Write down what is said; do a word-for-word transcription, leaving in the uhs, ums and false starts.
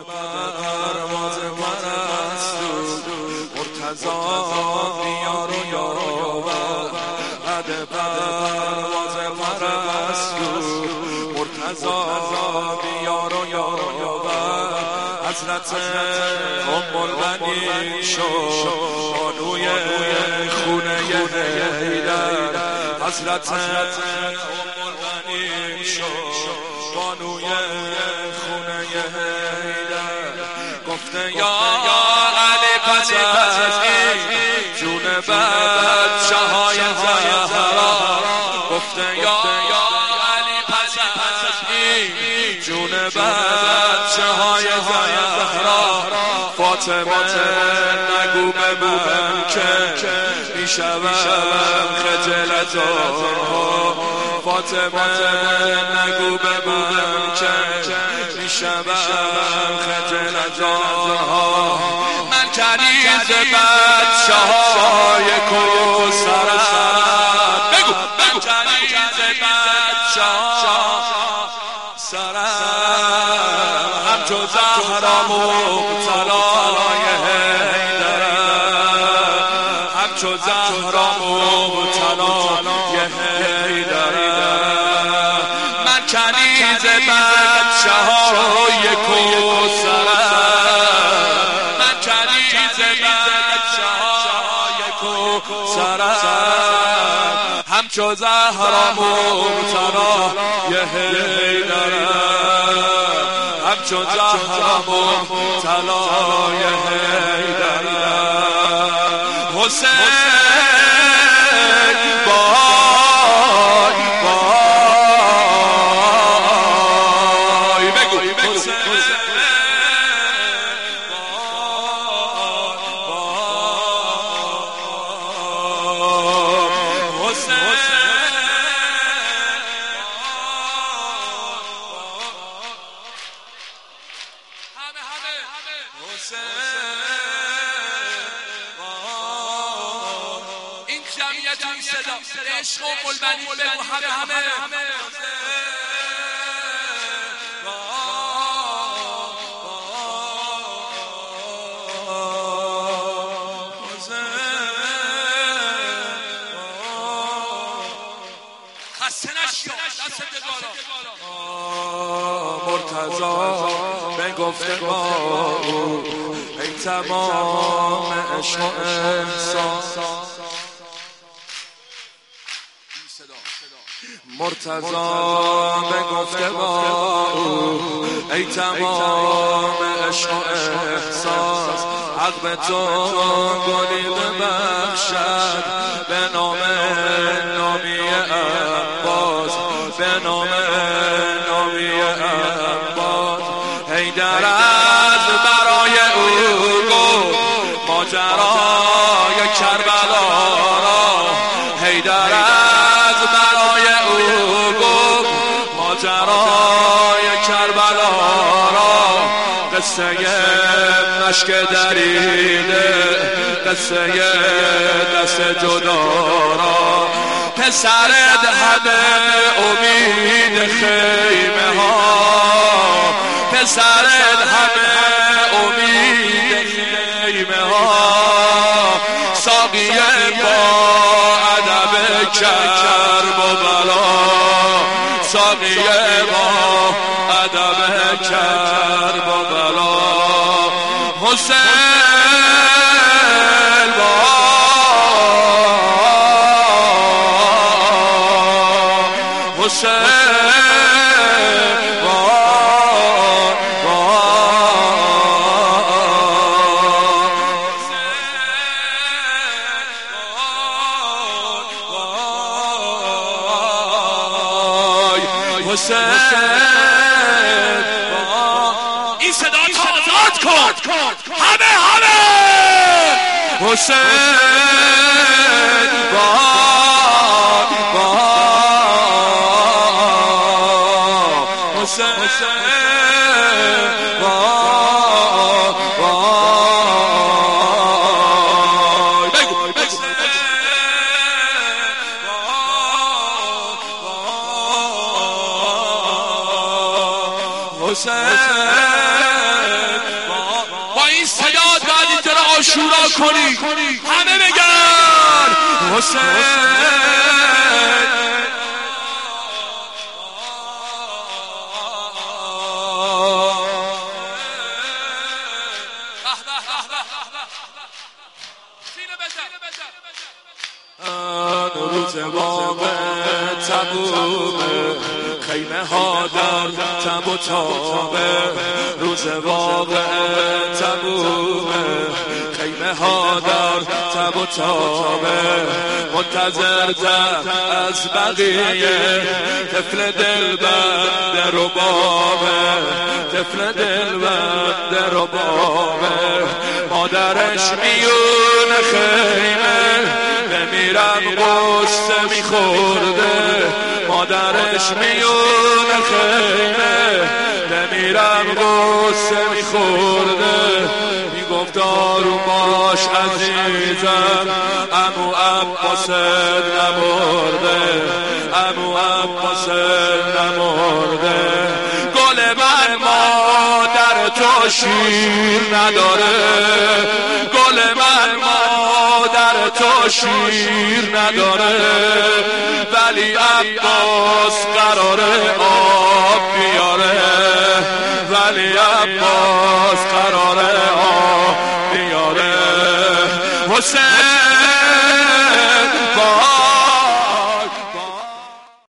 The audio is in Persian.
پرواز پرستو مرتضی بیار و یاور بعد پرواز پرستو مرتضی بیار و یاور حضرت ام البنین شد بانوی خونه حیدر حضرت ام البنین شد بانوی خونه حیدر گفته یا علی پس از این جون بچه های زهرا گفته یا علی پس از این جون بچه های زهرا فاطمه نگو ببم که میشوم خجلت آنها فاطمه نگو ببم که میشوم خجلت آنها من کنیز بچه های کوثرم بگو بگو کنیز بچه سرم همچو زهرا مبتلای حیدرم همچو زهرا مبتلای حیدرم من کنیز بچه های کوثرم من کنیز بچه های کوثرم همچو زهرا مبتلای حیدرم همچو زهرا مبتلای حیدرم حسین بای بای بگو حسین این جمعیت این صدا عشق و قلبنی بگو همه همه خسته نشو دست بالا مرتضی به گفتگو ای تمام عشق و احساس مرتضی به گفتگو ای تمام عشق و احساس حق به تو گلی ببخشد به نام نامی عباس به نام نامی عباس حیدر از برای او گفت ماجرای کربلا را حیدر از برای او گفت ماجرای کربلا را قصه مشک دریده قصه دست جدا را پسرت همه امید خیمه ها پسرت همه امید خیمه ها ساقیه با ادب کرب و بلا ساقیه با ادب کرب و بلا حسین با حسین این صدا تازاد کن همه همه حسین باد باد حسین باد باد بگو بگو حسین شورا کنی همه بگن حسین. روز واقع تبومه خیمه ها در تب و تابه، روز واقع تبومه خیمه ها در تب و تابه، منتظر در از بقیه طفل دل بند ربابه، طفل دل بند ربابه. مادرش میون خیمه بمیرم قصه میخورده، مادرش میون خیمه بمیرم قصه میخورده. میگفت آروم باش عزیزم عمو عباس نمرده، عمو عباس نمرده. گل من مادر تو شیر نداره، گل من مادر تو شیر نداره، ولی عباس قراره آب بیاره، ولی عباس قراره آب بیاره. حسین با